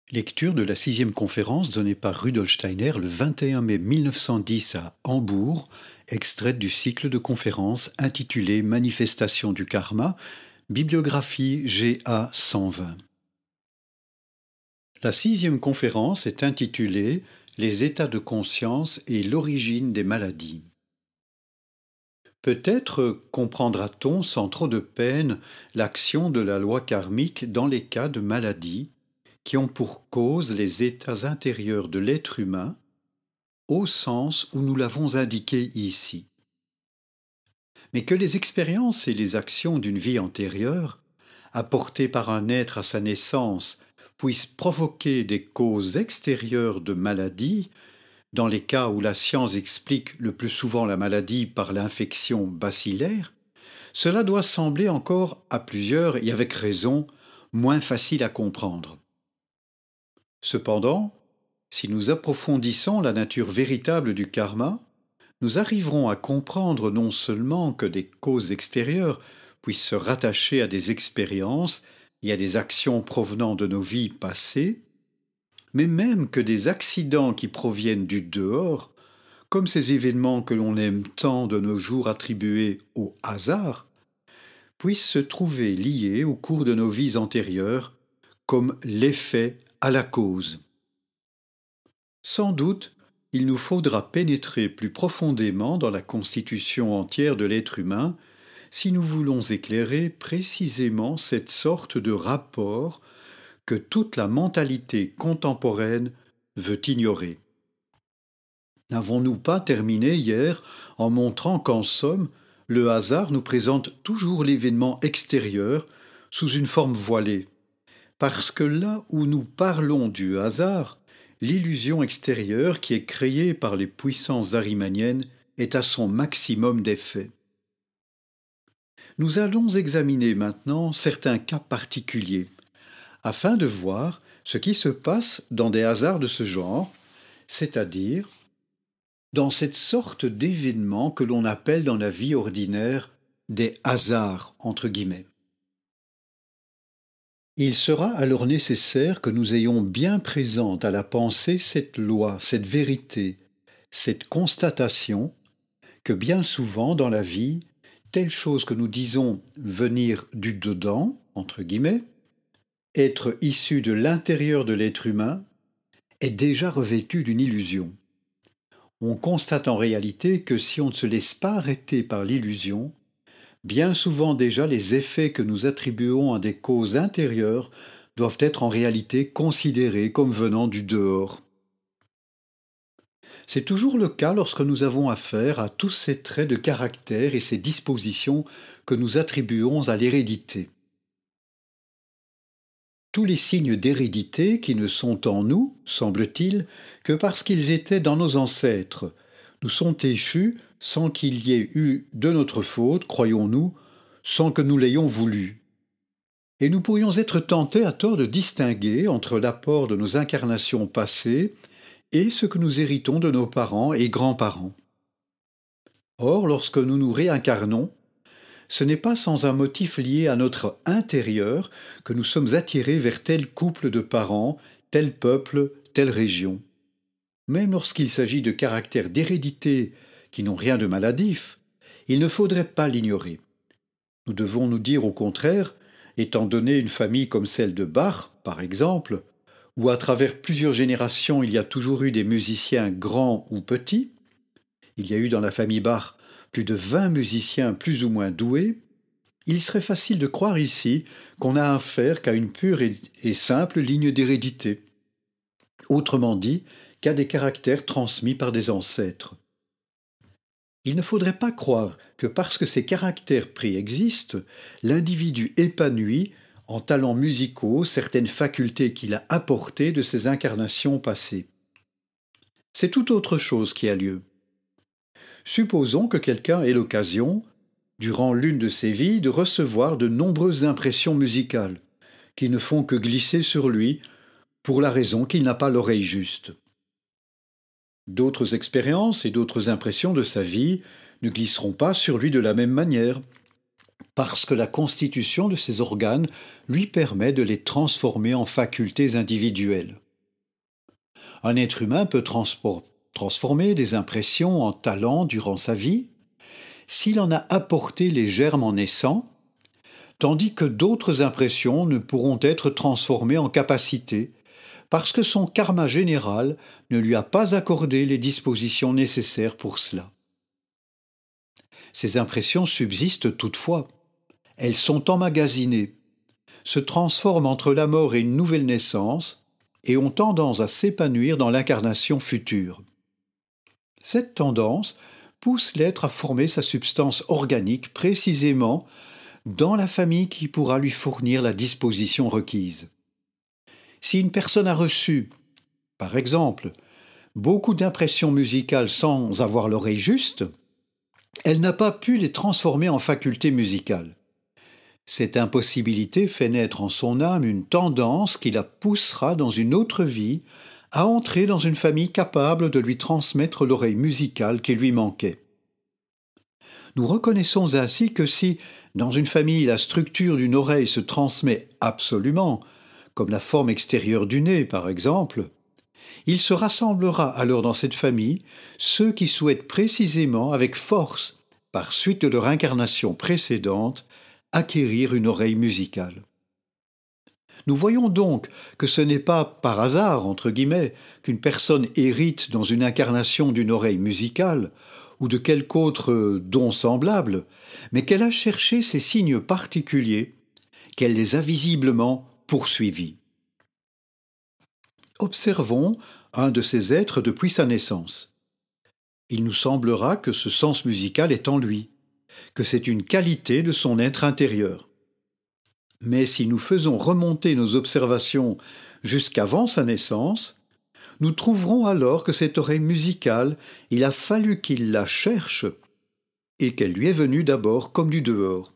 Lecture de la 6e conférence donnée par Rudolf Steiner le 21 mai 1910 à Hambourg, extraite du cycle de conférences intitulé Manifestation du karma, bibliographie GA 120. La 6e conférence est intitulée Les états de conscience et l'origine des maladies. Peut-être comprendra-t-on sans trop de peine l'action de la loi karmique dans les cas de maladies qui ont pour cause les états intérieurs de l'être humain, au sens où nous l'avons indiqué ici. Mais que les expériences et les actions d'une vie antérieure, apportées par un être à sa naissance, puissent provoquer des causes extérieures de maladies, dans les cas où la science explique le plus souvent la maladie par l'infection bacillaire, cela doit sembler encore à plusieurs, et avec raison, moins facile à comprendre. Cependant, si nous approfondissons la nature véritable du karma, nous arriverons à comprendre non seulement que des causes extérieures puissent se rattacher à des expériences et à des actions provenant de nos vies passées, mais même que des accidents qui proviennent du dehors, comme ces événements que l'on aime tant de nos jours attribuer au hasard, puissent se trouver liés au cours de nos vies antérieures comme l'effet à la cause. Sans doute, il nous faudra pénétrer plus profondément dans la constitution entière de l'être humain si nous voulons éclairer précisément cette sorte de rapport que toute la mentalité contemporaine veut ignorer. N'avons-nous pas terminé hier en montrant qu'en somme, le hasard nous présente toujours l'événement extérieur sous une forme voilée, parce que là où nous parlons du hasard, l'illusion extérieure qui est créée par les puissances ahrimaniennes est à son maximum d'effet. Nous allons examiner maintenant certains cas particuliers, afin de voir ce qui se passe dans des hasards de ce genre, c'est-à-dire dans cette sorte d'événements que l'on appelle dans la vie ordinaire des hasards, entre guillemets. Il sera alors nécessaire que nous ayons bien présente à la pensée cette loi, cette vérité, cette constatation que bien souvent dans la vie, telle chose que nous disons venir du dedans, entre guillemets, être issue de l'intérieur de l'être humain, est déjà revêtue d'une illusion. On constate en réalité que si on ne se laisse pas arrêter par l'illusion, bien souvent déjà les effets que nous attribuons à des causes intérieures doivent être en réalité considérés comme venant du dehors. C'est toujours le cas lorsque nous avons affaire à tous ces traits de caractère et ces dispositions que nous attribuons à l'hérédité. Tous les signes d'hérédité qui ne sont en nous, semble-t-il, que parce qu'ils étaient dans nos ancêtres, nous sont échus sans qu'il y ait eu de notre faute, croyons-nous, sans que nous l'ayons voulu. Et nous pourrions être tentés à tort de distinguer entre l'apport de nos incarnations passées et ce que nous héritons de nos parents et grands-parents. Or, lorsque nous nous réincarnons, ce n'est pas sans un motif lié à notre intérieur que nous sommes attirés vers tel couple de parents, tel peuple, telle région. Même lorsqu'il s'agit de caractères d'hérédité qui n'ont rien de maladif, il ne faudrait pas l'ignorer. Nous devons nous dire au contraire, étant donné une famille comme celle de Bach, par exemple, où à travers plusieurs générations il y a toujours eu des musiciens grands ou petits, il y a eu dans la famille Bach plus de 20 musiciens plus ou moins doués, il serait facile de croire ici qu'on n'a affaire qu'à une pure et simple ligne d'hérédité. Autrement dit, qu'à des caractères transmis par des ancêtres. Il ne faudrait pas croire que parce que ces caractères préexistent, l'individu épanouit en talents musicaux certaines facultés qu'il a apportées de ses incarnations passées. C'est tout autre chose qui a lieu. Supposons que quelqu'un ait l'occasion, durant l'une de ses vies, de recevoir de nombreuses impressions musicales, qui ne font que glisser sur lui, pour la raison qu'il n'a pas l'oreille juste. D'autres expériences et d'autres impressions de sa vie ne glisseront pas sur lui de la même manière. parce que la constitution de ces organes lui permet de les transformer en facultés individuelles. Un être humain peut transformer des impressions en talents durant sa vie, s'il en a apporté les germes en naissant, tandis que d'autres impressions ne pourront être transformées en capacités, parce que son karma général ne lui a pas accordé les dispositions nécessaires pour cela. Ces impressions subsistent toutefois. Elles sont emmagasinées, se transforment entre la mort et une nouvelle naissance, et ont tendance à s'épanouir dans l'incarnation future. Cette tendance pousse l'être à former sa substance organique précisément dans la famille qui pourra lui fournir la disposition requise. Si une personne a reçu, par exemple, beaucoup d'impressions musicales sans avoir l'oreille juste, elle n'a pas pu les transformer en facultés musicales. Cette impossibilité fait naître en son âme une tendance qui la poussera dans une autre vie à entrer dans une famille capable de lui transmettre l'oreille musicale qui lui manquait. Nous reconnaissons ainsi que si, dans une famille, la structure d'une oreille se transmet absolument, comme la forme extérieure du nez par exemple, il se rassemblera alors dans cette famille ceux qui souhaitent précisément, avec force, par suite de leur incarnation précédente, acquérir une oreille musicale. Nous voyons donc que ce n'est pas par hasard, entre guillemets, qu'une personne hérite dans une incarnation d'une oreille musicale ou de quelque autre don semblable, mais qu'elle a cherché ces signes particuliers, qu'elle les a visiblement poursuivis. Observons un de ces êtres depuis sa naissance. Il nous semblera que ce sens musical est en lui, que c'est une qualité de son être intérieur. Mais si nous faisons remonter nos observations jusqu'avant sa naissance, nous trouverons alors que cette oreille musicale, il a fallu qu'il la cherche et qu'elle lui est venue d'abord comme du dehors.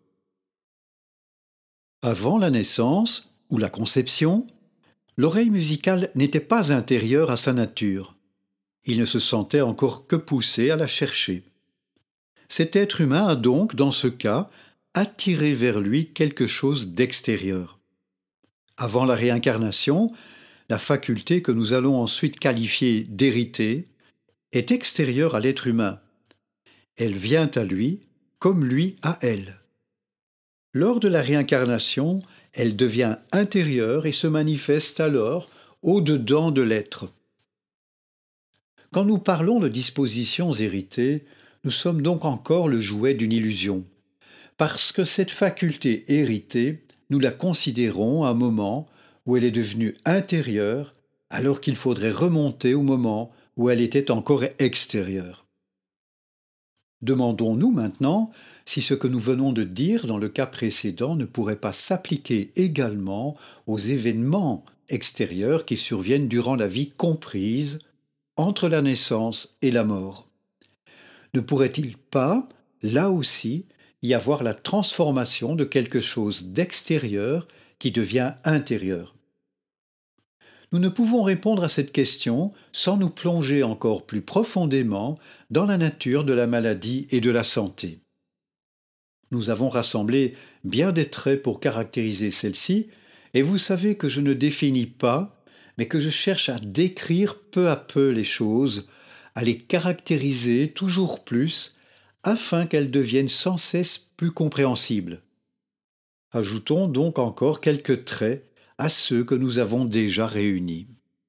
Avant la naissance ou la conception, l'oreille musicale n'était pas intérieure à sa nature. Il ne se sentait encore que poussé à la chercher. Cet être humain a donc, dans ce cas, attiré vers lui quelque chose d'extérieur. Avant la réincarnation, la faculté que nous allons ensuite qualifier d'hériter est extérieure à l'être humain. Elle vient à lui comme lui à elle. Lors de la réincarnation, elle devient intérieure et se manifeste alors au-dedans de l'être. Quand nous parlons de dispositions héritées, nous sommes donc encore le jouet d'une illusion, parce que cette faculté héritée, nous la considérons à un moment où elle est devenue intérieure, alors qu'il faudrait remonter au moment où elle était encore extérieure. Demandons-nous maintenant si ce que nous venons de dire dans le cas précédent ne pourrait pas s'appliquer également aux événements extérieurs qui surviennent durant la vie comprise entre la naissance et la mort. Ne pourrait-il pas, là aussi, y avoir la transformation de quelque chose d'extérieur qui devient intérieur? Nous ne pouvons répondre à cette question sans nous plonger encore plus profondément dans la nature de la maladie et de la santé. Nous avons rassemblé bien des traits pour caractériser celle-ci, et vous savez que je ne définis pas, mais que je cherche à décrire peu à peu les choses, à les caractériser toujours plus, afin qu'elles deviennent sans cesse plus compréhensibles. Ajoutons donc encore quelques traits à ceux que nous avons déjà réunis.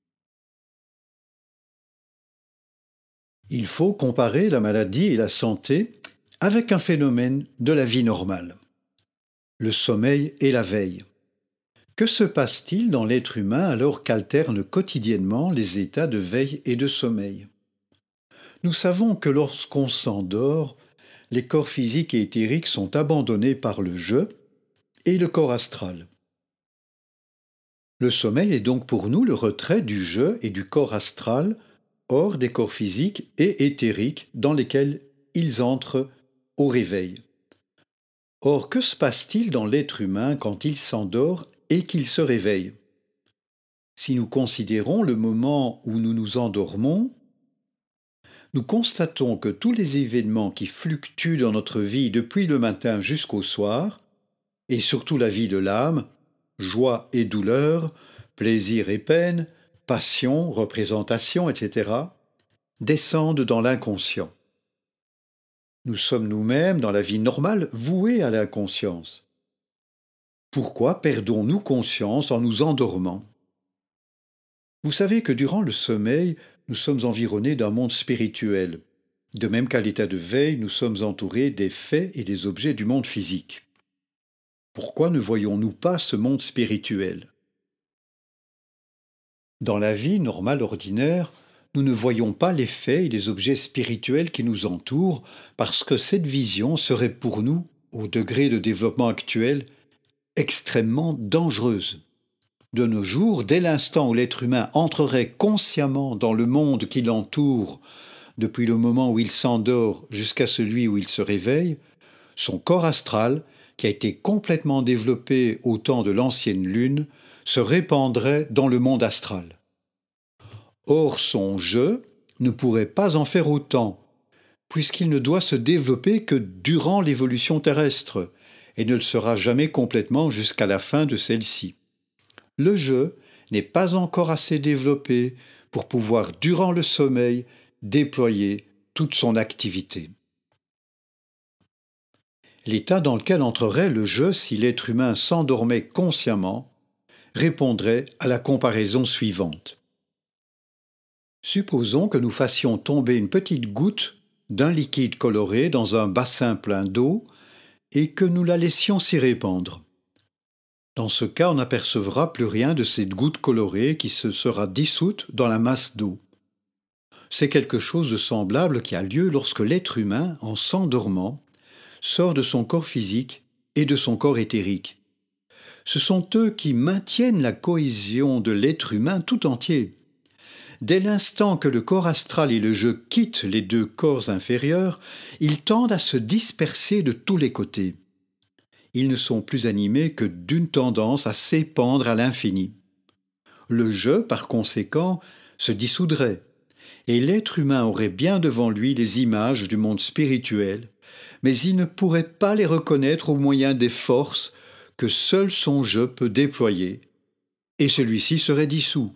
Il faut comparer la maladie et la santé avec un phénomène de la vie normale, le sommeil et la veille. Que se passe-t-il dans l'être humain alors qu'alternent quotidiennement les états de veille et de sommeil? Nous savons que lorsqu'on s'endort, les corps physiques et éthériques sont abandonnés par le je et le corps astral. Le sommeil est donc pour nous le retrait du je et du corps astral hors des corps physiques et éthériques dans lesquels ils entrent au réveil. Or, que se passe-t-il dans l'être humain quand il s'endort et qu'il se réveille? Si nous considérons le moment où nous nous endormons, nous constatons que tous les événements qui fluctuent dans notre vie depuis le matin jusqu'au soir, et surtout la vie de l'âme, joie et douleur, plaisir et peine, passion, représentation, etc., descendent dans l'inconscient. Nous sommes nous-mêmes, dans la vie normale, voués à l'inconscience. Pourquoi perdons-nous conscience en nous endormant ? Vous savez que durant le sommeil, nous sommes environnés d'un monde spirituel. De même qu'à l'état de veille, nous sommes entourés des faits et des objets du monde physique. Pourquoi ne voyons-nous pas ce monde spirituel ? Dans la vie normale ordinaire, nous ne voyons pas les faits et les objets spirituels qui nous entourent parce que cette vision serait pour nous, au degré de développement actuel, extrêmement dangereuse. De nos jours, dès l'instant où l'être humain entrerait consciemment dans le monde qui l'entoure, depuis le moment où il s'endort jusqu'à celui où il se réveille, son corps astral, qui a été complètement développé au temps de l'ancienne lune, se répandrait dans le monde astral. Or, son je ne pourrait pas en faire autant, puisqu'il ne doit se développer que durant l'évolution terrestre, et ne le sera jamais complètement jusqu'à la fin de celle-ci. Le je n'est pas encore assez développé pour pouvoir, durant le sommeil, déployer toute son activité. L'état dans lequel entrerait le je si l'être humain s'endormait consciemment répondrait à la comparaison suivante. Supposons que nous fassions tomber une petite goutte d'un liquide coloré dans un bassin plein d'eau et que nous la laissions s'y répandre. Dans ce cas, on n'apercevra plus rien de cette goutte colorée qui se sera dissoute dans la masse d'eau. C'est quelque chose de semblable qui a lieu lorsque l'être humain, en s'endormant, sort de son corps physique et de son corps éthérique. Ce sont eux qui maintiennent la cohésion de l'être humain tout entier. Dès l'instant que le corps astral et le je quittent les deux corps inférieurs, ils tendent à se disperser de tous les côtés. Ils ne sont plus animés que d'une tendance à s'épandre à l'infini. Le je, par conséquent, se dissoudrait, et l'être humain aurait bien devant lui les images du monde spirituel, mais il ne pourrait pas les reconnaître au moyen des forces que seul son je peut déployer, et celui-ci serait dissous,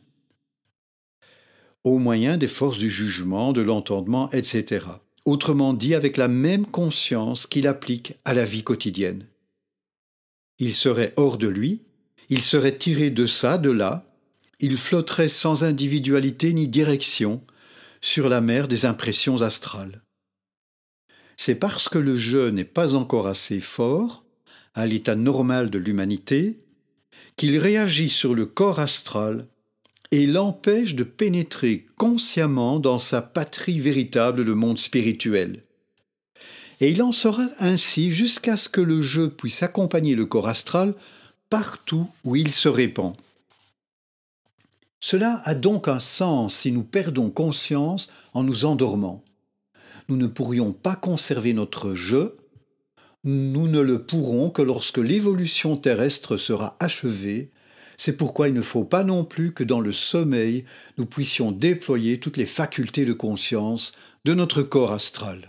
au moyen des forces du jugement, de l'entendement, etc. Autrement dit, avec la même conscience qu'il applique à la vie quotidienne. Il serait hors de lui, il serait tiré de ça, de là, il flotterait sans individualité ni direction sur la mer des impressions astrales. C'est parce que le je n'est pas encore assez fort, à l'état normal de l'humanité, qu'il réagit sur le corps astral et l'empêche de pénétrer consciemment dans sa patrie véritable, le monde spirituel. Et il en sera ainsi jusqu'à ce que le je puisse accompagner le corps astral partout où il se répand. Cela a donc un sens si nous perdons conscience en nous endormant. Nous ne pourrions pas conserver notre je, nous ne le pourrons que lorsque l'évolution terrestre sera achevée. C'est pourquoi il ne faut pas non plus que dans le sommeil, nous puissions déployer toutes les facultés de conscience de notre corps astral.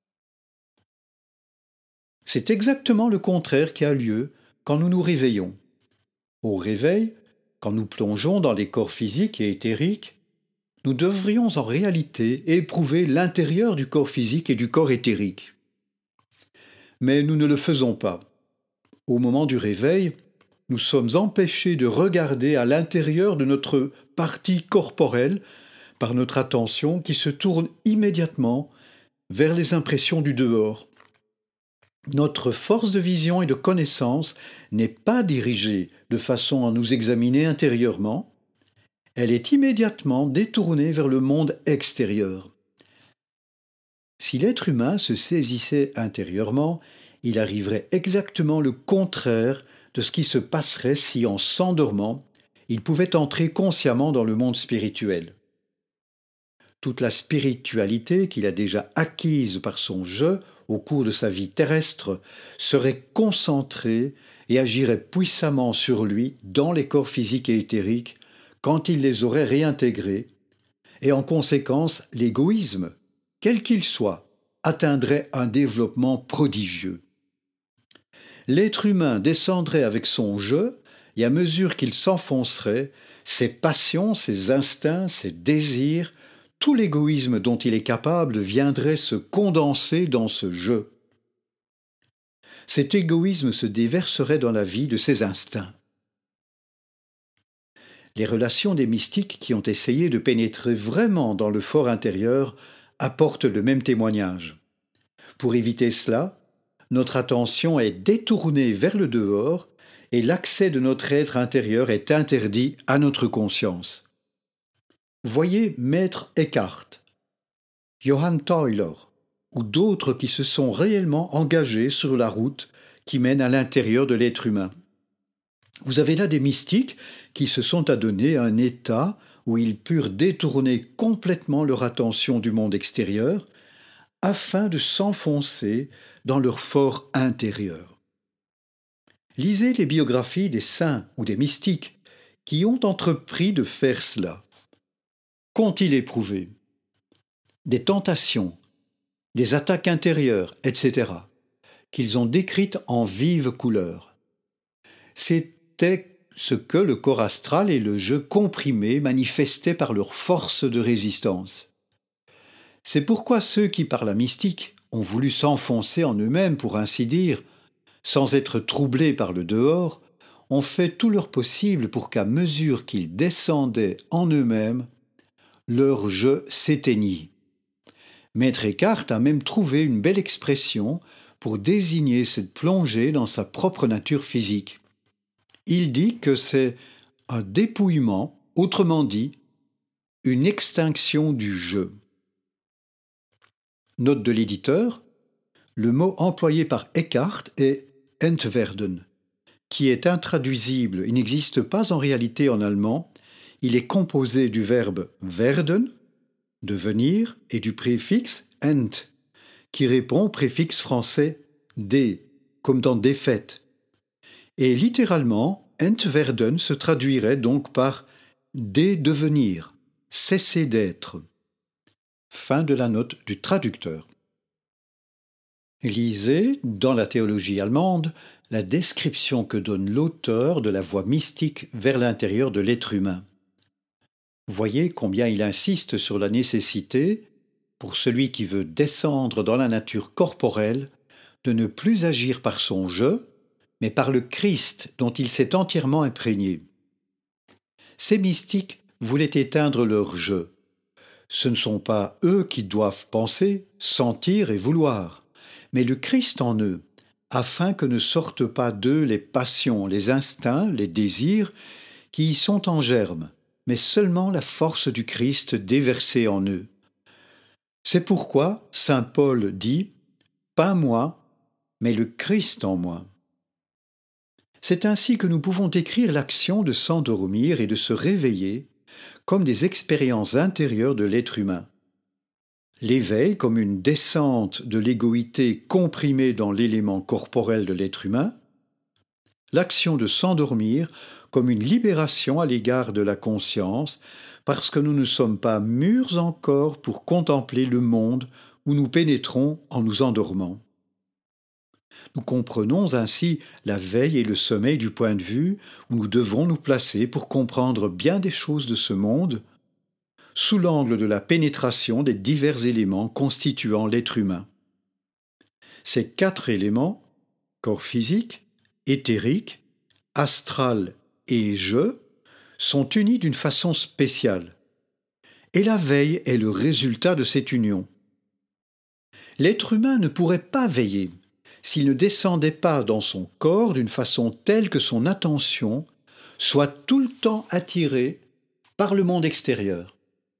C'est exactement le contraire qui a lieu quand nous nous réveillons. Au réveil, quand nous plongeons dans les corps physiques et éthériques, nous devrions en réalité éprouver l'intérieur du corps physique et du corps éthérique. Mais nous ne le faisons pas. Au moment du réveil, nous sommes empêchés de regarder à l'intérieur de notre partie corporelle par notre attention qui se tourne immédiatement vers les impressions du dehors. Notre force de vision et de connaissance n'est pas dirigée de façon à nous examiner intérieurement, elle est immédiatement détournée vers le monde extérieur. Si l'être humain se saisissait intérieurement, il arriverait exactement le contraire de ce qui se passerait si, en s'endormant, il pouvait entrer consciemment dans le monde spirituel. Toute la spiritualité qu'il a déjà acquise par son je au cours de sa vie terrestre serait concentrée et agirait puissamment sur lui dans les corps physiques et éthériques quand il les aurait réintégrés, et en conséquence l'égoïsme, quel qu'il soit, atteindrait un développement prodigieux. L'être humain descendrait avec son je, et à mesure qu'il s'enfoncerait, ses passions, ses instincts, ses désirs, tout l'égoïsme dont il est capable viendrait se condenser dans ce je. Cet égoïsme se déverserait dans la vie de ses instincts. Les relations des mystiques qui ont essayé de pénétrer vraiment dans le fort intérieur apportent le même témoignage. Pour éviter cela, notre attention est détournée vers le dehors et l'accès de notre être intérieur est interdit à notre conscience. Voyez Maître Eckhart, Johann Tauler ou d'autres qui se sont réellement engagés sur la route qui mène à l'intérieur de l'être humain. Vous avez là des mystiques qui se sont adonnés à un état où ils purent détourner complètement leur attention du monde extérieur afin de s'enfoncer dans leur fort intérieur. Lisez les biographies des saints ou des mystiques qui ont entrepris de faire cela. Qu'ont-ils éprouvé? Des tentations, des attaques intérieures, etc., qu'ils ont décrites en vives couleurs. C'était ce que le corps astral et le je comprimé manifestaient par leur force de résistance. C'est pourquoi ceux qui, par la mystique, ont voulu s'enfoncer en eux-mêmes, pour ainsi dire, sans être troublés par le dehors, ont fait tout leur possible pour qu'à mesure qu'ils descendaient en eux-mêmes, leur je s'éteignit. Maître Eckhart a même trouvé une belle expression pour désigner cette plongée dans sa propre nature physique. Il dit que c'est un dépouillement, autrement dit, une extinction du je. Note de l'éditeur, le mot employé par Eckhart est Entwerden, qui est intraduisible. Il n'existe pas en réalité en allemand. Il est composé du verbe werden, devenir, et du préfixe ent, qui répond au préfixe français dé, comme dans défaite. Et littéralement, Entwerden se traduirait donc par dédevenir, cesser d'être. Fin de la note du traducteur. Lisez, dans la théologie allemande, la description que donne l'auteur de la voie mystique vers l'intérieur de l'être humain. Voyez combien il insiste sur la nécessité, pour celui qui veut descendre dans la nature corporelle, de ne plus agir par son je, mais par le Christ dont il s'est entièrement imprégné. Ces mystiques voulaient éteindre leur je. Ce ne sont pas eux qui doivent penser, sentir et vouloir, mais le Christ en eux, afin que ne sortent pas d'eux les passions, les instincts, les désirs qui y sont en germe, mais seulement la force du Christ déversée en eux. C'est pourquoi saint Paul dit « Pas moi, mais le Christ en moi ». C'est ainsi que nous pouvons décrire l'action de s'endormir et de se réveiller comme des expériences intérieures de l'être humain. L'éveil comme une descente de l'égoïté comprimée dans l'élément corporel de l'être humain, l'action de s'endormir comme une libération à l'égard de la conscience, parce que nous ne sommes pas mûrs encore pour contempler le monde où nous pénétrons en nous endormant. Nous comprenons ainsi la veille et le sommeil du point de vue où nous devons nous placer pour comprendre bien des choses de ce monde, sous l'angle de la pénétration des divers éléments constituant l'être humain. Ces 4 éléments, corps physique, éthérique, astral et je, sont unis d'une façon spéciale. Et la veille est le résultat de cette union. L'être humain ne pourrait pas veiller s'il ne descendait pas dans son corps d'une façon telle que son attention soit tout le temps attirée par le monde extérieur.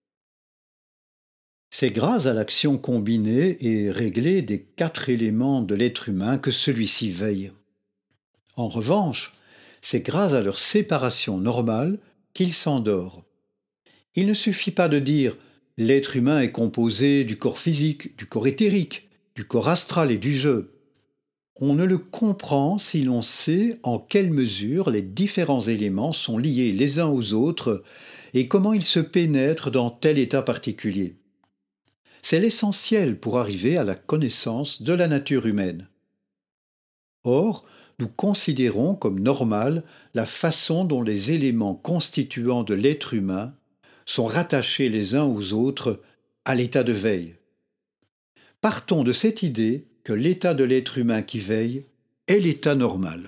C'est grâce à l'action combinée et réglée des 4 éléments de l'être humain que celui-ci veille. En revanche, c'est grâce à leur séparation normale qu'il s'endort. Il ne suffit pas de dire « l'être humain est composé du corps physique, du corps éthérique, du corps astral et du je ». On ne le comprend si l'on sait en quelle mesure les différents éléments sont liés les uns aux autres et comment ils se pénètrent dans tel état particulier. C'est l'essentiel pour arriver à la connaissance de la nature humaine. Or, nous considérons comme normale la façon dont les éléments constituants de l'être humain sont rattachés les uns aux autres à l'état de veille. Partons de cette idée que l'état de l'être humain qui veille est l'état normal.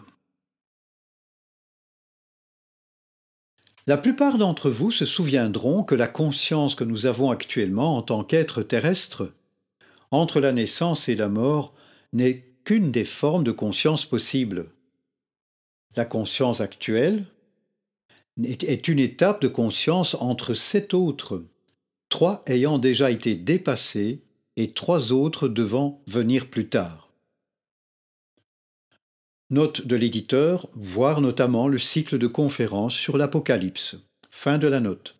La plupart d'entre vous se souviendront que la conscience que nous avons actuellement en tant qu'être terrestre, entre la naissance et la mort, n'est qu'une des formes de conscience possibles. La conscience actuelle est une étape de conscience entre 7 autres, 3 ayant déjà été dépassées et 3 autres devant venir plus tard. Note de l'éditeur, voir notamment le cycle de conférences sur l'Apocalypse. Fin de la note.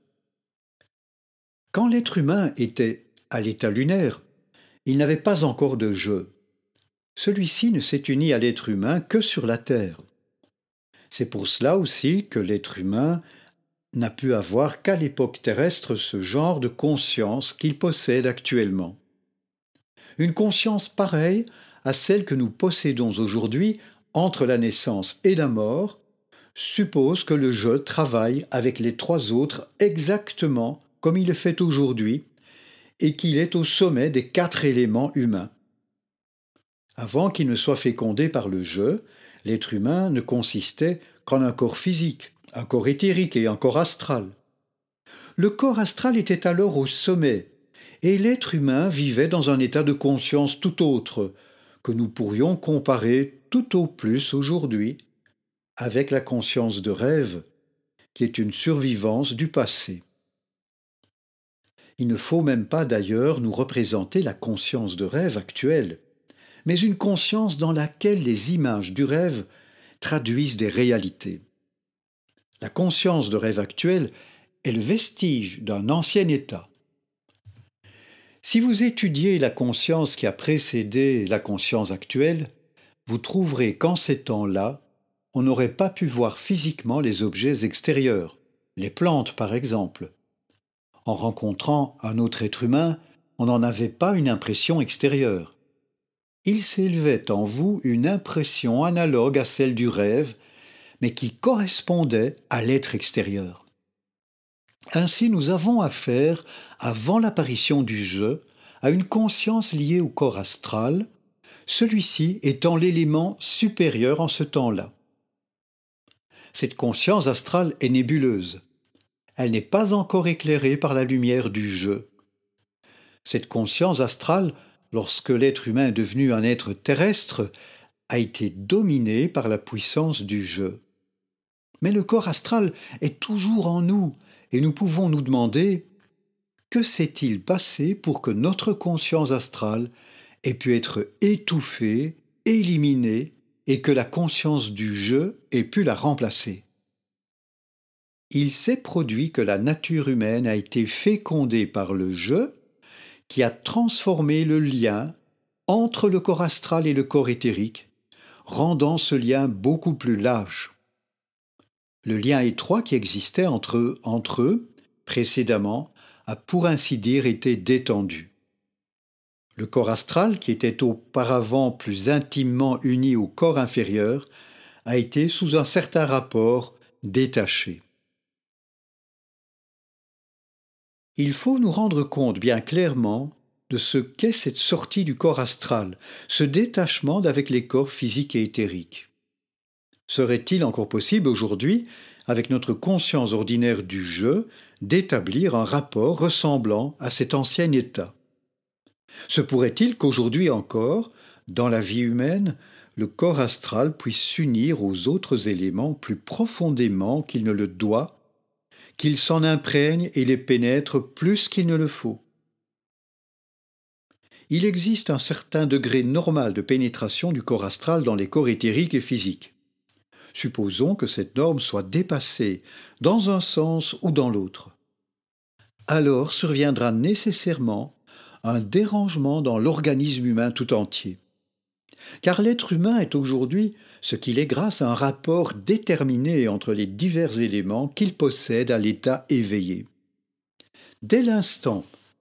Quand l'être humain était à l'état lunaire, il n'avait pas encore de je. Celui-ci ne s'est uni à l'être humain que sur la Terre. C'est pour cela aussi que l'être humain n'a pu avoir qu'à l'époque terrestre ce genre de conscience qu'il possède actuellement. Une conscience pareille à celle que nous possédons aujourd'hui entre la naissance et la mort suppose que le je travaille avec les 3 autres exactement comme il le fait aujourd'hui et qu'il est au sommet des 4 éléments humains. Avant qu'il ne soit fécondé par le je, l'être humain ne consistait qu'en un corps physique, un corps éthérique et un corps astral. Le corps astral était alors au sommet, et l'être humain vivait dans un état de conscience tout autre, que nous pourrions comparer tout au plus aujourd'hui avec la conscience de rêve, qui est une survivance du passé. Il ne faut même pas d'ailleurs nous représenter la conscience de rêve actuelle, mais une conscience dans laquelle les images du rêve traduisent des réalités. La conscience de rêve actuelle est le vestige d'un ancien état. Si vous étudiez la conscience qui a précédé la conscience actuelle, vous trouverez qu'en ces temps-là, on n'aurait pas pu voir physiquement les objets extérieurs, les plantes par exemple. En rencontrant un autre être humain, on n'en avait pas une impression extérieure. Il s'élevait en vous une impression analogue à celle du rêve, mais qui correspondait à l'être extérieur. Ainsi, nous avons affaire, avant l'apparition du je, à une conscience liée au corps astral, celui-ci étant l'élément supérieur en ce temps-là. Cette conscience astrale est nébuleuse. Elle n'est pas encore éclairée par la lumière du je. Cette conscience astrale, lorsque l'être humain est devenu un être terrestre, a été dominée par la puissance du je. Mais le corps astral est toujours en nous, et nous pouvons nous demander « Que s'est-il passé pour que notre conscience astrale ait pu être étouffée, éliminée, et que la conscience du je ait pu la remplacer ?» Il s'est produit que la nature humaine a été fécondée par le je, qui a transformé le lien entre le corps astral et le corps éthérique, rendant ce lien beaucoup plus lâche. Le lien étroit qui existait entre eux précédemment a pour ainsi dire été détendu. Le corps astral, qui était auparavant plus intimement uni au corps inférieur, a été sous un certain rapport détaché. Il faut nous rendre compte bien clairement de ce qu'est cette sortie du corps astral, ce détachement d'avec les corps physiques et éthériques. Serait-il encore possible aujourd'hui, avec notre conscience ordinaire du je, d'établir un rapport ressemblant à cet ancien état? Se pourrait-il qu'aujourd'hui encore, dans la vie humaine, le corps astral puisse s'unir aux autres éléments plus profondément qu'il ne le doit, qu'il s'en imprègne et les pénètre plus qu'il ne le faut? Il existe un certain degré normal de pénétration du corps astral dans les corps éthériques et physiques. Supposons que cette norme soit dépassée dans un sens ou dans l'autre. Alors surviendra nécessairement un dérangement dans l'organisme humain tout entier. Car l'être humain est aujourd'hui ce qu'il est grâce à un rapport déterminé entre les divers éléments qu'il possède à l'état éveillé. Dès l'instant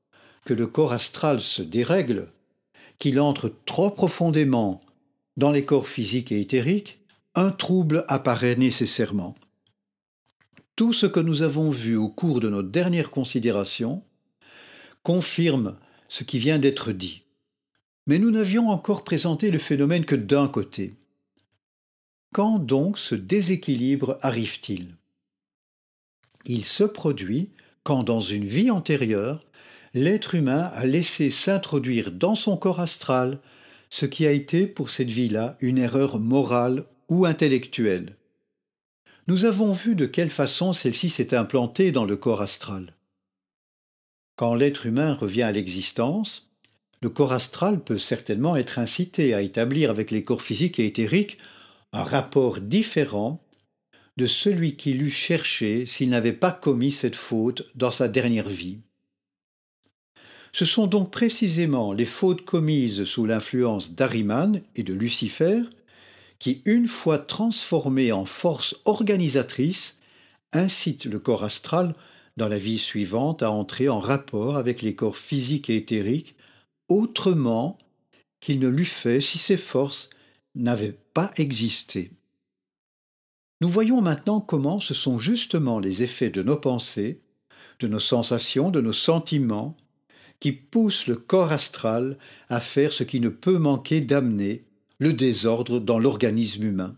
que le corps astral se dérègle, qu'il entre trop profondément dans les corps physiques et éthériques, un trouble apparaît nécessairement. Tout ce que nous avons vu au cours de notre dernière considération confirme ce qui vient d'être dit. Mais nous n'avions encore présenté le phénomène que d'un côté. Quand donc ce déséquilibre arrive-t-il ? Il se produit quand, dans une vie antérieure, l'être humain a laissé s'introduire dans son corps astral ce qui a été pour cette vie-là une erreur morale ou intellectuelle. Nous avons vu de quelle façon celle-ci s'est implantée dans le corps astral. Quand l'être humain revient à l'existence, le corps astral peut certainement être incité à établir avec les corps physiques et éthériques un rapport différent de celui qu'il eût cherché s'il n'avait pas commis cette faute dans sa dernière vie. Ce sont donc précisément les fautes commises sous l'influence d'Ahriman et de Lucifer qui, une fois transformées en force organisatrice, incitent le corps astral dans la vie suivante à entrer en rapport avec les corps physiques et éthériques autrement qu'il ne l'eût fait si ces forces n'avaient pas existé. Nous voyons maintenant comment ce sont justement les effets de nos pensées, de nos sensations, de nos sentiments, qui poussent le corps astral à faire ce qui ne peut manquer d'amener le désordre dans l'organisme humain.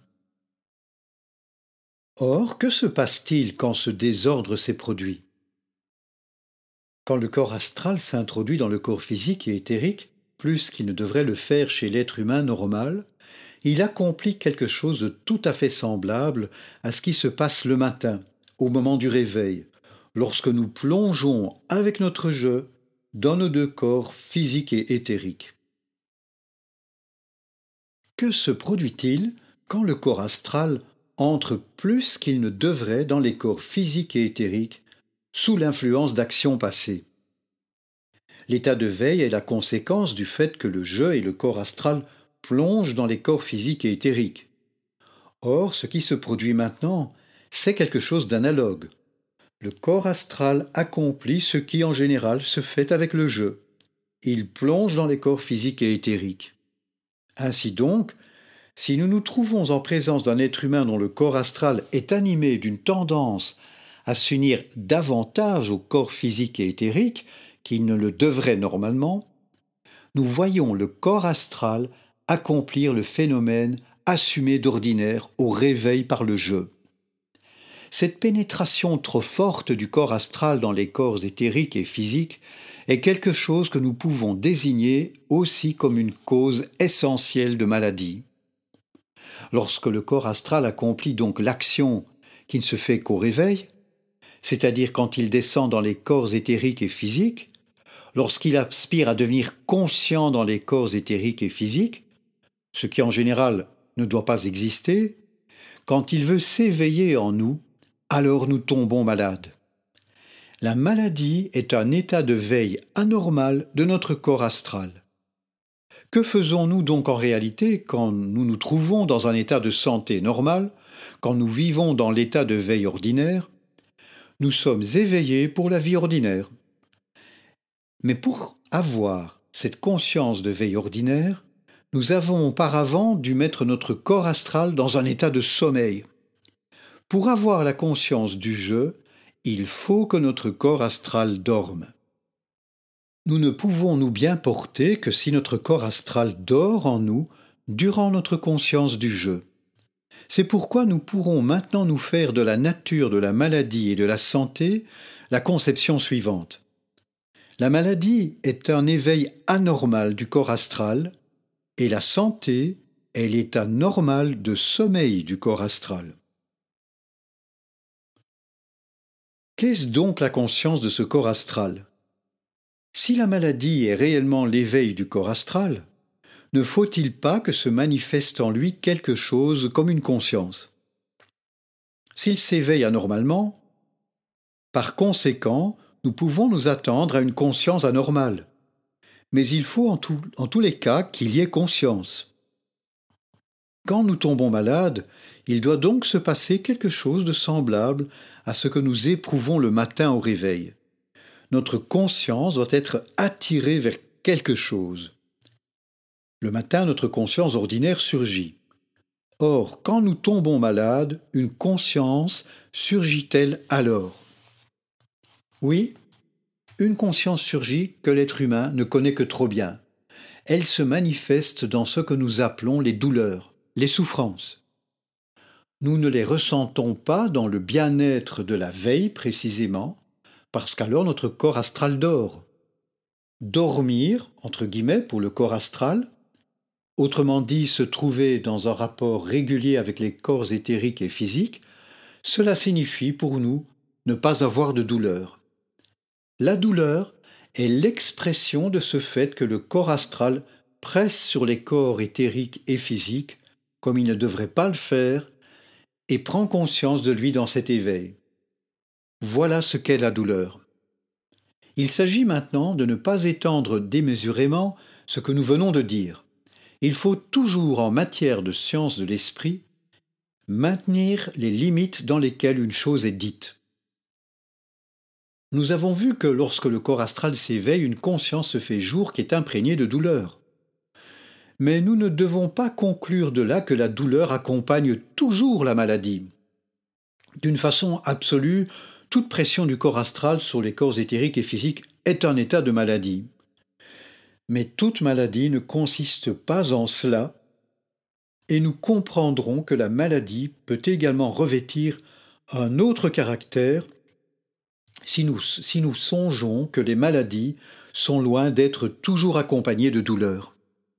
Or, que se passe-t-il quand ce désordre s'est produit ? Quand le corps astral s'introduit dans le corps physique et éthérique, plus qu'il ne devrait le faire chez l'être humain normal, il accomplit quelque chose de tout à fait semblable à ce qui se passe le matin, au moment du réveil, lorsque nous plongeons avec notre jeu dans nos deux corps physiques et éthériques. Que se produit-il quand le corps astral entre plus qu'il ne devrait dans les corps physiques et éthériques sous l'influence d'actions passées ? L'état de veille est la conséquence du fait que le jeu et le corps astral plongent dans les corps physiques et éthériques. Or, ce qui se produit maintenant, c'est quelque chose d'analogue. Le corps astral accomplit ce qui en général se fait avec le jeu. Il plonge dans les corps physiques et éthériques. Ainsi donc, si nous nous trouvons en présence d'un être humain dont le corps astral est animé d'une tendance à s'unir davantage au corps physique et éthérique qu'il ne le devrait normalement, nous voyons le corps astral accomplir le phénomène assumé d'ordinaire au réveil par le jeu. Cette pénétration trop forte du corps astral dans les corps éthériques et physiques est quelque chose que nous pouvons désigner aussi comme une cause essentielle de maladie. Lorsque le corps astral accomplit donc l'action qui ne se fait qu'au réveil, c'est-à-dire quand il descend dans les corps éthériques et physiques, lorsqu'il aspire à devenir conscient dans les corps éthériques et physiques, ce qui en général ne doit pas exister, quand il veut s'éveiller en nous, alors nous tombons malades. La maladie est un état de veille anormal de notre corps astral. Que faisons-nous donc en réalité quand nous nous trouvons dans un état de santé normal, quand nous vivons dans l'état de veille ordinaire ? Nous sommes éveillés pour la vie ordinaire. Mais pour avoir cette conscience de veille ordinaire, nous avons auparavant dû mettre notre corps astral dans un état de sommeil. Pour avoir la conscience du jeu, il faut que notre corps astral dorme. Nous ne pouvons nous bien porter que si notre corps astral dort en nous durant notre conscience du jeu. C'est pourquoi nous pourrons maintenant nous faire de la nature de la maladie et de la santé la conception suivante. La maladie est un éveil anormal du corps astral et la santé est l'état normal de sommeil du corps astral. Qu'est-ce donc la conscience de ce corps astral ? Si la maladie est réellement l'éveil du corps astral, ne faut-il pas que se manifeste en lui quelque chose comme une conscience ? S'il s'éveille anormalement, par conséquent, nous pouvons nous attendre à une conscience anormale. Mais il faut en tous les cas qu'il y ait conscience. Quand nous tombons malades, il doit donc se passer quelque chose de semblable à ce que nous éprouvons le matin au réveil. notre conscience doit être attirée vers quelque chose. Le matin, notre conscience ordinaire surgit. Or, quand nous tombons malades, une conscience surgit-elle alors? Oui, une conscience surgit que l'être humain ne connaît que trop bien. Elle se manifeste dans ce que nous appelons les douleurs, les souffrances. Nous ne les ressentons pas dans le bien-être de la veille précisément, parce qu'alors notre corps astral dort. Dormir, entre guillemets, pour le corps astral, autrement dit se trouver dans un rapport régulier avec les corps éthériques et physiques, cela signifie pour nous ne pas avoir de douleur. La douleur est l'expression de ce fait que le corps astral presse sur les corps éthériques et physiques comme il ne devrait pas le faire et prend conscience de lui dans cet éveil. Voilà ce qu'est la douleur. Il s'agit maintenant de ne pas étendre démesurément ce que nous venons de dire. Il faut toujours, en matière de science de l'esprit, maintenir les limites dans lesquelles une chose est dite. Nous avons vu que lorsque le corps astral s'éveille, une conscience se fait jour qui est imprégnée de douleur. Mais nous ne devons pas conclure de là que la douleur accompagne toujours la maladie. D'une façon absolue, toute pression du corps astral sur les corps éthériques et physiques est un état de maladie. Mais toute maladie ne consiste pas en cela, et nous comprendrons que la maladie peut également revêtir un autre caractère si nous songeons que les maladies sont loin d'être toujours accompagnées de douleur.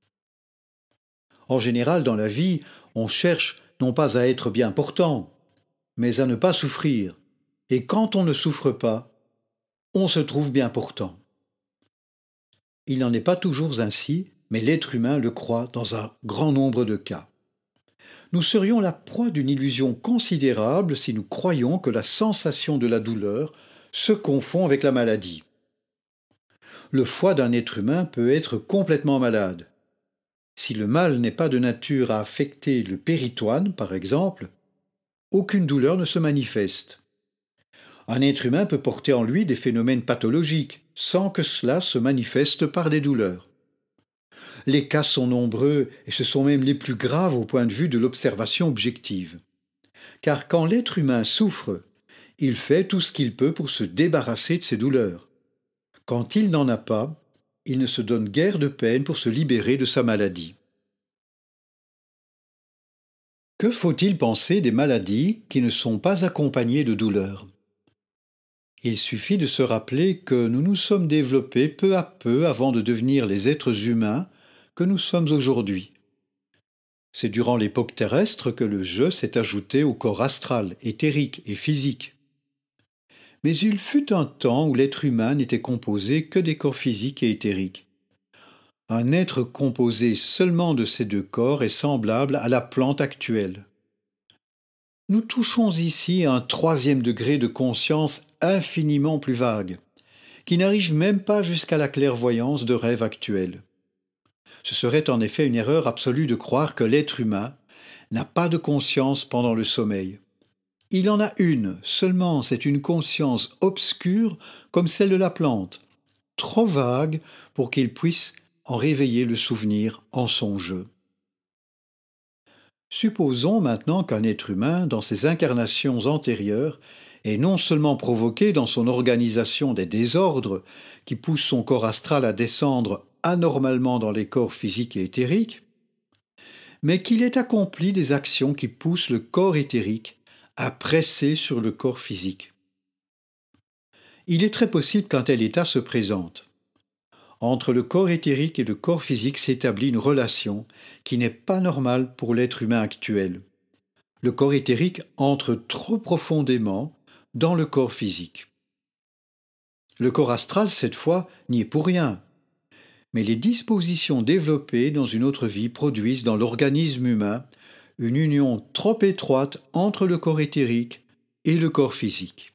En général, dans la vie, on cherche non pas à être bien portant, mais à ne pas souffrir. Et quand on ne souffre pas, on se trouve bien portant. Il n'en est pas toujours ainsi, mais l'être humain le croit dans un grand nombre de cas. Nous serions la proie d'une illusion considérable si nous croyions que la sensation de la douleur se confond avec la maladie. Le foie d'un être humain peut être complètement malade. Si le mal n'est pas de nature à affecter le péritoine, par exemple, aucune douleur ne se manifeste. Un être humain peut porter en lui des phénomènes pathologiques sans que cela se manifeste par des douleurs. Les cas sont nombreux et ce sont même les plus graves au point de vue de l'observation objective. Car quand l'être humain souffre, il fait tout ce qu'il peut pour se débarrasser de ses douleurs. Quand il n'en a pas, il ne se donne guère de peine pour se libérer de sa maladie. Que faut-il penser des maladies qui ne sont pas accompagnées de douleurs ? Il suffit de se rappeler que nous nous sommes développés peu à peu avant de devenir les êtres humains que nous sommes aujourd'hui. C'est durant l'époque terrestre que le je s'est ajouté au corps astral, éthérique et physique. Mais il fut un temps où l'être humain n'était composé que des corps physiques et éthériques. Un être composé seulement de ces deux corps est semblable à la plante actuelle. Nous touchons ici à un troisième degré de conscience infiniment plus vague, qui n'arrive même pas jusqu'à la clairvoyance de rêve actuel. Ce serait en effet une erreur absolue de croire que l'être humain n'a pas de conscience pendant le sommeil. Il en a une, seulement c'est une conscience obscure comme celle de la plante, trop vague pour qu'il puisse en réveiller le souvenir en son jeu. Supposons maintenant qu'un être humain, dans ses incarnations antérieures, ait non seulement provoqué dans son organisation des désordres qui poussent son corps astral à descendre anormalement dans les corps physiques et éthériques, mais qu'il ait accompli des actions qui poussent le corps éthérique à presser sur le corps physique. Il est très possible qu'un tel état se présente. Entre le corps éthérique et le corps physique s'établit une relation qui n'est pas normale pour l'être humain actuel. Le corps éthérique entre trop profondément dans le corps physique. Le corps astral, cette fois, n'y est pour rien. Mais les dispositions développées dans une autre vie produisent dans l'organisme humain une union trop étroite entre le corps éthérique et le corps physique.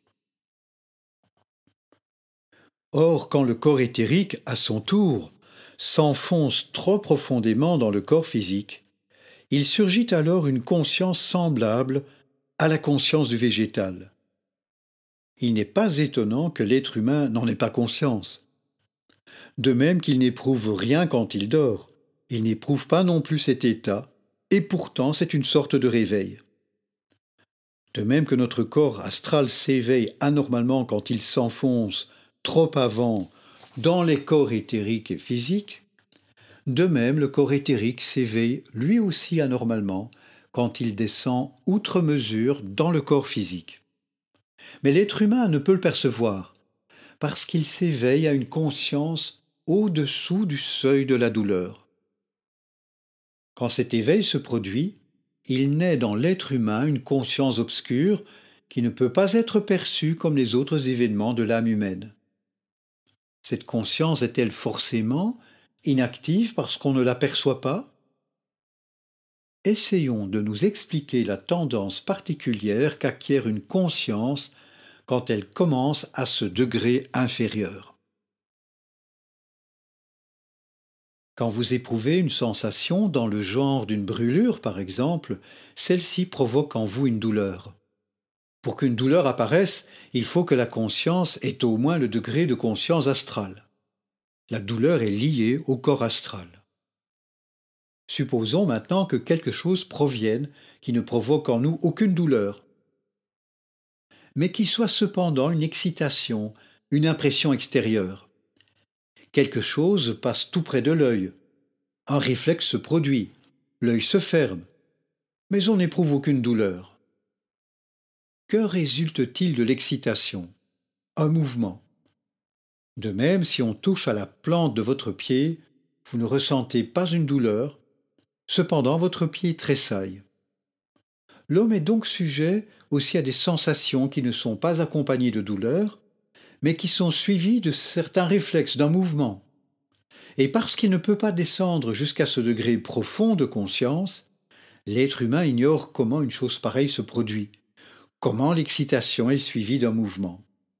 Or, quand le corps éthérique, à son tour, s'enfonce trop profondément dans le corps physique, il surgit alors une conscience semblable à la conscience du végétal. il n'est pas étonnant que l'être humain n'en ait pas conscience. De même qu'il n'éprouve rien quand il dort, il n'éprouve pas non plus cet état, et pourtant c'est une sorte de réveil. De même que notre corps astral s'éveille anormalement quand il s'enfonce trop avant dans les corps éthériques et physiques, de même le corps éthérique s'éveille lui aussi anormalement quand il descend outre mesure dans le corps physique. Mais l'être humain ne peut le percevoir, parce qu'il s'éveille à une conscience au-dessous du seuil de la douleur. Quand cet éveil se produit, il naît dans l'être humain une conscience obscure qui ne peut pas être perçue comme les autres événements de l'âme humaine. Cette conscience est-elle forcément inactive parce qu'on ne l'aperçoit pas ? Essayons de nous expliquer la tendance particulière qu'acquiert une conscience quand elle commence à ce degré inférieur. Quand vous éprouvez une sensation dans le genre d'une brûlure, par exemple, celle-ci provoque en vous une douleur. Pour qu'une douleur apparaisse, il faut que la conscience ait au moins le degré de conscience astrale. La douleur est liée au corps astral. Supposons maintenant que quelque chose provienne qui ne provoque en nous aucune douleur, mais qui soit cependant une excitation, une impression extérieure. Quelque chose passe tout près de l'œil. Un réflexe se produit. L'œil se ferme. Mais on n'éprouve aucune douleur. Que résulte-t-il de l'excitation ? Un mouvement. De même, si on touche à la plante de votre pied, vous ne ressentez pas une douleur, cependant votre pied tressaille. L'homme est donc sujet aussi à des sensations qui ne sont pas accompagnées de douleur, mais qui sont suivies de certains réflexes, d'un mouvement. Et parce qu'il ne peut pas descendre jusqu'à ce degré profond de conscience, l'être humain ignore comment une chose pareille se produit, comment l'excitation est suivie d'un mouvement.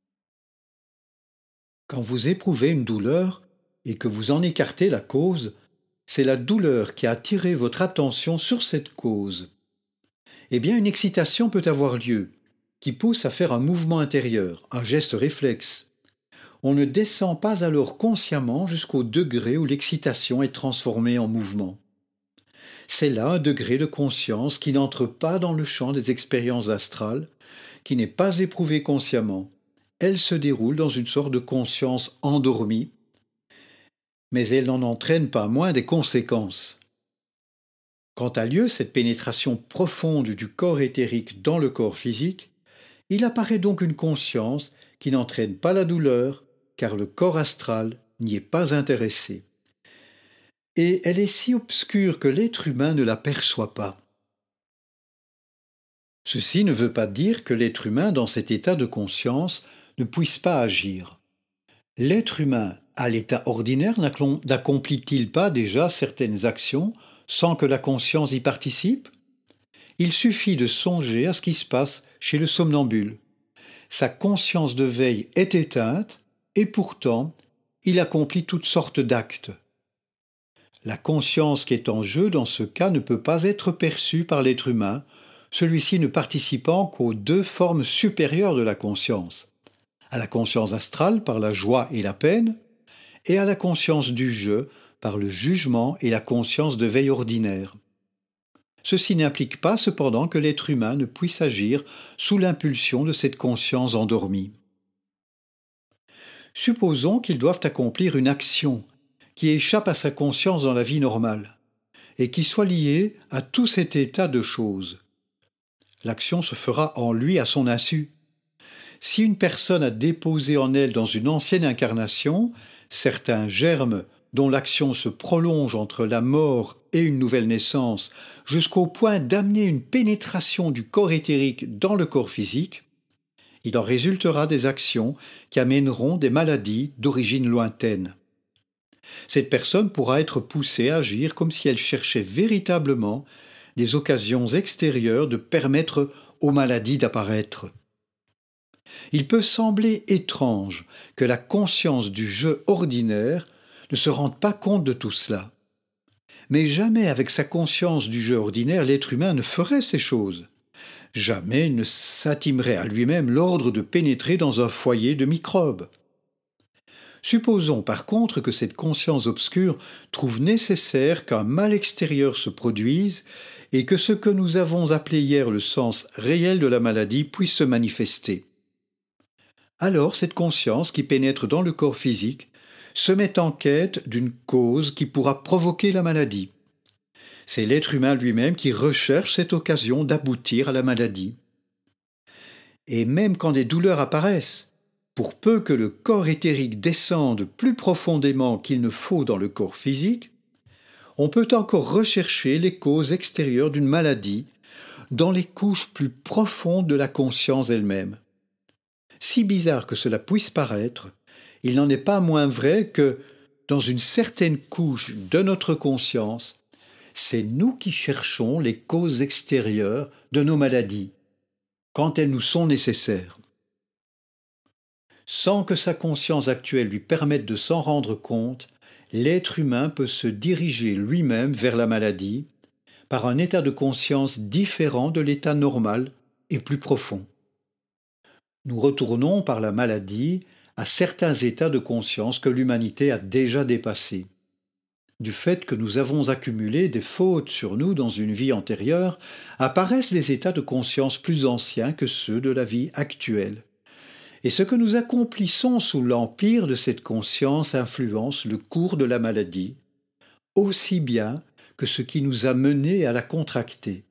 Quand vous éprouvez une douleur et que vous en écartez la cause, c'est la douleur qui a attiré votre attention sur cette cause. Eh bien, une excitation peut avoir lieu, qui pousse à faire un mouvement intérieur, un geste réflexe. On ne descend pas alors consciemment jusqu'au degré où l'excitation est transformée en mouvement. C'est là un degré de conscience qui n'entre pas dans le champ des expériences astrales, qui n'est pas éprouvé consciemment. Elle se déroule dans une sorte de conscience endormie, mais elle n'en entraîne pas moins des conséquences. Quand a lieu cette pénétration profonde du corps éthérique dans le corps physique, il apparaît donc une conscience qui n'entraîne pas la douleur, car le corps astral n'y est pas intéressé. Et elle est si obscure que l'être humain ne la perçoit pas. Ceci ne veut pas dire que l'être humain, dans cet état de conscience, ne puisse pas agir. L'être humain, à l'état ordinaire, n'accomplit-il pas déjà certaines actions sans que la conscience y participe ? Il suffit de songer à ce qui se passe chez le somnambule. Sa conscience de veille est éteinte et pourtant, il accomplit toutes sortes d'actes. La conscience qui est en jeu dans ce cas ne peut pas être perçue par l'être humain, celui-ci ne participant qu'aux deux formes supérieures de la conscience, à la conscience astrale par la joie et la peine, et à la conscience du jeu par le jugement et la conscience de veille ordinaire. Ceci n'implique pas cependant que l'être humain ne puisse agir sous l'impulsion de cette conscience endormie. Supposons qu'ils doivent accomplir une action qui échappe à sa conscience dans la vie normale et qui soit liée à tout cet état de choses. L'action se fera en lui à son insu. Si une personne a déposé en elle dans une ancienne incarnation certains germes dont l'action se prolonge entre la mort et une nouvelle naissance jusqu'au point d'amener une pénétration du corps éthérique dans le corps physique, il en résultera des actions qui amèneront des maladies d'origine lointaine. Cette personne pourra être poussée à agir comme si elle cherchait véritablement des occasions extérieures de permettre aux maladies d'apparaître. Il peut sembler étrange que la conscience du jeu ordinaire ne se rende pas compte de tout cela. Mais jamais avec sa conscience du jeu ordinaire, l'être humain ne ferait ces choses. Jamais il ne s'intimerait à lui-même l'ordre de pénétrer dans un foyer de microbes. Supposons par contre que cette conscience obscure trouve nécessaire qu'un mal extérieur se produise et que ce que nous avons appelé hier le sens réel de la maladie puisse se manifester. Alors cette conscience qui pénètre dans le corps physique se met en quête d'une cause qui pourra provoquer la maladie. C'est l'être humain lui-même qui recherche cette occasion d'aboutir à la maladie. Et même quand des douleurs apparaissent, pour peu que le corps éthérique descende plus profondément qu'il ne faut dans le corps physique, on peut encore rechercher les causes extérieures d'une maladie dans les couches plus profondes de la conscience elle-même. Si bizarre que cela puisse paraître, il n'en est pas moins vrai que, dans une certaine couche de notre conscience, c'est nous qui cherchons les causes extérieures de nos maladies, quand elles nous sont nécessaires. Sans que sa conscience actuelle lui permette de s'en rendre compte, l'être humain peut se diriger lui-même vers la maladie par un état de conscience différent de l'état normal et plus profond. Nous retournons par la maladie à certains états de conscience que l'humanité a déjà dépassés. Du fait que nous avons accumulé des fautes sur nous dans une vie antérieure, apparaissent des états de conscience plus anciens que ceux de la vie actuelle. Et ce que nous accomplissons sous l'empire de cette conscience influence le cours de la maladie, aussi bien que ce qui nous a menés à la contracter.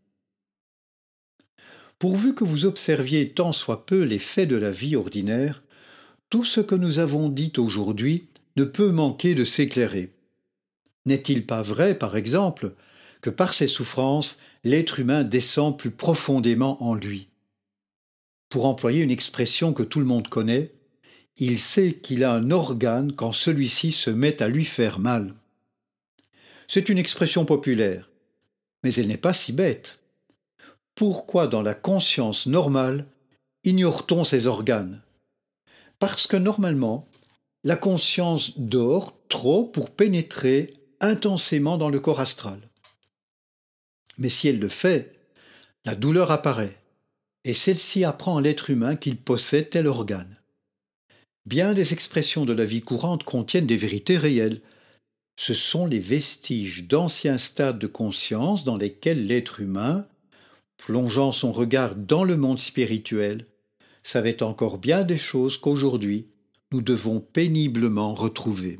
Pourvu que vous observiez tant soit peu les faits de la vie ordinaire, tout ce que nous avons dit aujourd'hui ne peut manquer de s'éclairer. N'est-il pas vrai, par exemple, que par ses souffrances, l'être humain descend plus profondément en lui? Pour employer une expression que tout le monde connaît, il sait qu'il a un organe quand celui-ci se met à lui faire mal. C'est une expression populaire, mais elle n'est pas si bête. Pourquoi dans la conscience normale ignore-t-on ces organes? Parce que normalement, la conscience dort trop pour pénétrer intensément dans le corps astral. Mais si elle le fait, la douleur apparaît, et celle-ci apprend à l'être humain qu'il possède tel organe. Bien des expressions de la vie courante contiennent des vérités réelles. Ce sont les vestiges d'anciens stades de conscience dans lesquels l'être humain, plongeant son regard dans le monde spirituel, savait encore bien des choses qu'aujourd'hui nous devons péniblement retrouver.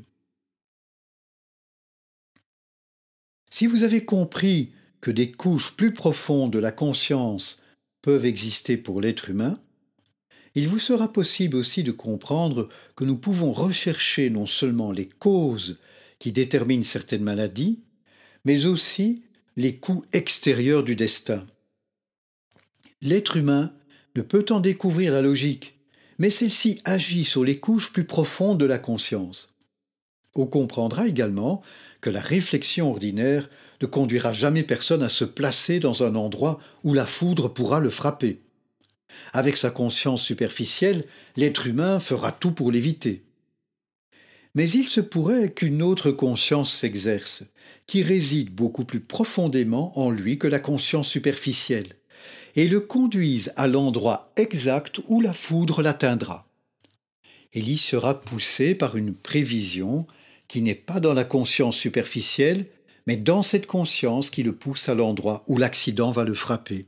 Si vous avez compris que des couches plus profondes de la conscience peuvent exister pour l'être humain, il vous sera possible aussi de comprendre que nous pouvons rechercher non seulement les causes qui déterminent certaines maladies, mais aussi les coups extérieurs du destin. L'être humain ne peut en découvrir la logique, mais celle-ci agit sur les couches plus profondes de la conscience. On comprendra également que la réflexion ordinaire ne conduira jamais personne à se placer dans un endroit où la foudre pourra le frapper. Avec sa conscience superficielle, l'être humain fera tout pour l'éviter. Mais il se pourrait qu'une autre conscience s'exerce, qui réside beaucoup plus profondément en lui que la conscience superficielle, et le conduise à l'endroit exact où la foudre l'atteindra. Il y sera poussé par une prévision qui n'est pas dans la conscience superficielle, mais dans cette conscience qui le pousse à l'endroit où l'accident va le frapper.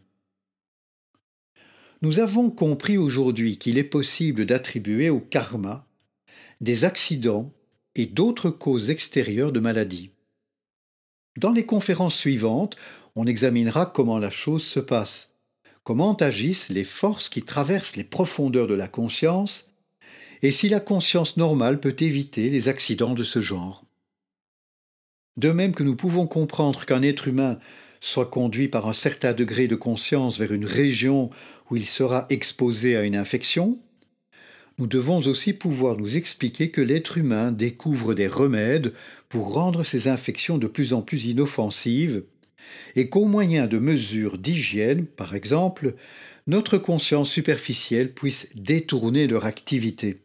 Nous avons compris aujourd'hui qu'il est possible d'attribuer au karma des accidents et d'autres causes extérieures de maladies. Dans les conférences suivantes, on examinera comment la chose se passe, comment agissent les forces qui traversent les profondeurs de la conscience, et si la conscience normale peut éviter les accidents de ce genre. De même que nous pouvons comprendre qu'un être humain soit conduit par un certain degré de conscience vers une région où il sera exposé à une infection, nous devons aussi pouvoir nous expliquer que l'être humain découvre des remèdes pour rendre ces infections de plus en plus inoffensives et qu'au moyen de mesures d'hygiène, par exemple, notre conscience superficielle puisse détourner leur activité.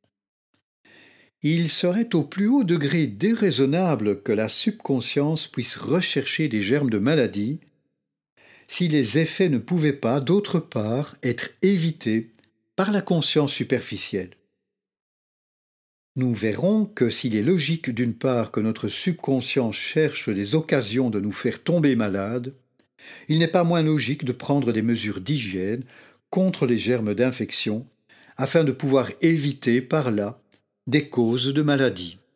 Il serait au plus haut degré déraisonnable que la subconscience puisse rechercher des germes de maladie si les effets ne pouvaient pas, d'autre part, être évités par la conscience superficielle. Nous verrons que s'il est logique d'une part que notre subconscient cherche des occasions de nous faire tomber malades, il n'est pas moins logique de prendre des mesures d'hygiène contre les germes d'infection afin de pouvoir éviter par là des causes de maladie.